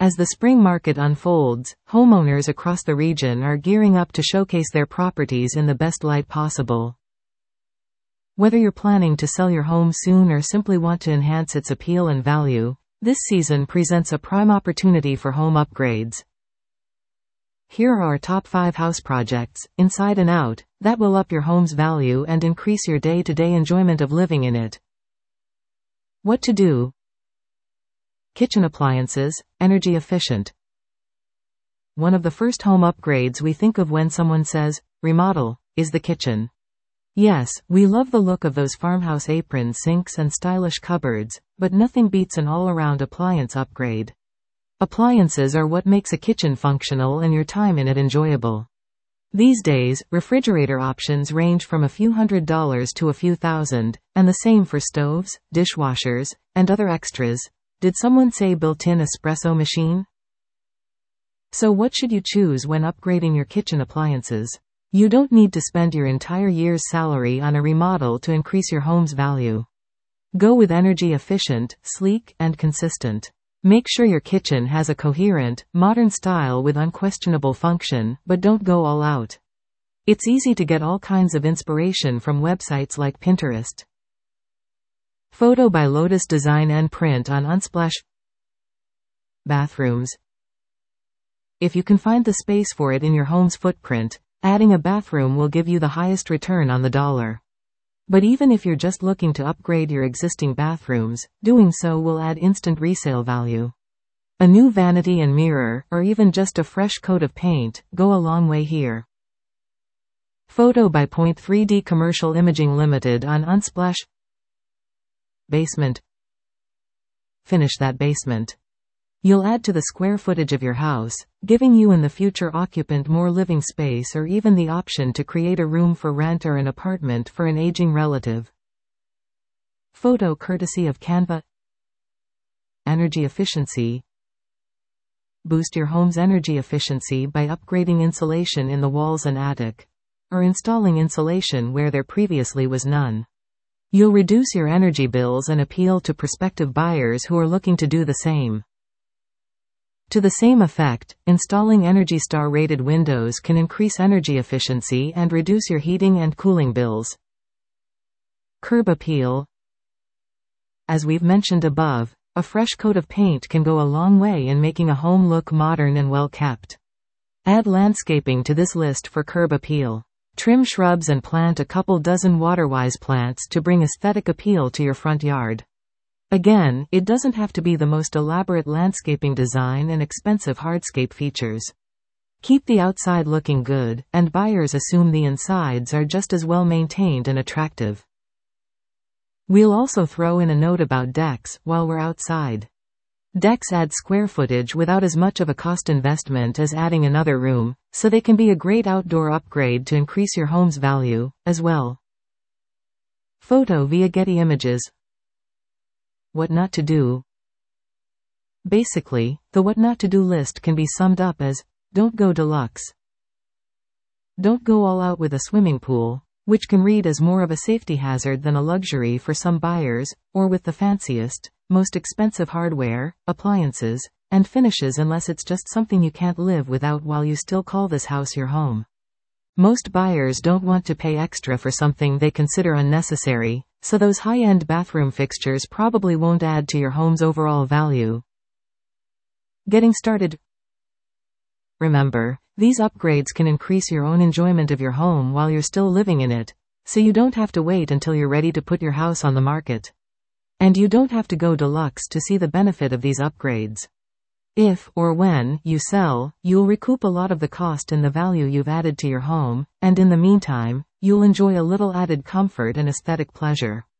As the spring market unfolds, homeowners across the region are gearing up to showcase their properties in the best light possible. Whether you're planning to sell your home soon or simply want to enhance its appeal and value, this season presents a prime opportunity for home upgrades. Here are our top 5 house projects, inside and out, that will up your home's value and increase your day-to-day enjoyment of living in it. What to do? Kitchen appliances, energy efficient. One of the first home upgrades we think of when someone says, remodel, is the kitchen. Yes, we love the look of those farmhouse apron sinks and stylish cupboards, but nothing beats an all-around appliance upgrade. Appliances are what makes a kitchen functional and your time in it enjoyable. These days, refrigerator options range from a few $100s to a few thousand, and the same for stoves, dishwashers, and other extras. Did someone say built-in espresso machine? So what should you choose when upgrading your kitchen appliances? You don't need to spend your entire year's salary on a remodel to increase your home's value. Go with energy efficient, sleek, and consistent. Make sure your kitchen has a coherent, modern style with unquestionable function, but don't go all out. It's easy to get all kinds of inspiration from websites like Pinterest. Photo by Lotus Design and print on Unsplash. Bathrooms. If you can find the space for it in your home's footprint, adding a bathroom will give you the highest return on the dollar. But even if you're just looking to upgrade your existing bathrooms, doing so will add instant resale value. A new vanity and mirror, or even just a fresh coat of paint, go a long way here. Photo by Point 3D Commercial Imaging Limited on Unsplash. Basement. Finish that basement. You'll add to the square footage of your house, giving you and the future occupant more living space or even the option to create a room for rent or an apartment for an aging relative. Photo courtesy of Canva. Energy efficiency. Boost your home's energy efficiency by upgrading insulation in the walls and attic, or installing insulation where there previously was none. You'll reduce your energy bills and appeal to prospective buyers who are looking to do the same. To the same effect, installing Energy Star rated windows can increase energy efficiency and reduce your heating and cooling bills. Curb appeal. As we've mentioned above, a fresh coat of paint can go a long way in making a home look modern and well kept. Add landscaping to this list for curb appeal. Trim shrubs and plant a couple dozen water-wise plants to bring aesthetic appeal to your front yard. Again, it doesn't have to be the most elaborate landscaping design and expensive hardscape features. Keep the outside looking good, and buyers assume the insides are just as well maintained and attractive. We'll also throw in a note about decks while we're outside. Decks add square footage without as much of a cost investment as adding another room, so they can be a great outdoor upgrade to increase your home's value, as well. Photo via Getty Images. What not to do. Basically, the what not to do list can be summed up as, don't go deluxe. Don't go all out with a swimming pool, which can read as more of a safety hazard than a luxury for some buyers, or with the fanciest, most expensive hardware, appliances, and finishes unless it's just something you can't live without while you still call this house your home. Most buyers don't want to pay extra for something they consider unnecessary, so those high-end bathroom fixtures probably won't add to your home's overall value. Getting started. Remember, these upgrades can increase your own enjoyment of your home while you're still living in it, so you don't have to wait until you're ready to put your house on the market. And you don't have to go deluxe to see the benefit of these upgrades. If, or when, you sell, you'll recoup a lot of the cost and the value you've added to your home, and in the meantime, you'll enjoy a little added comfort and aesthetic pleasure.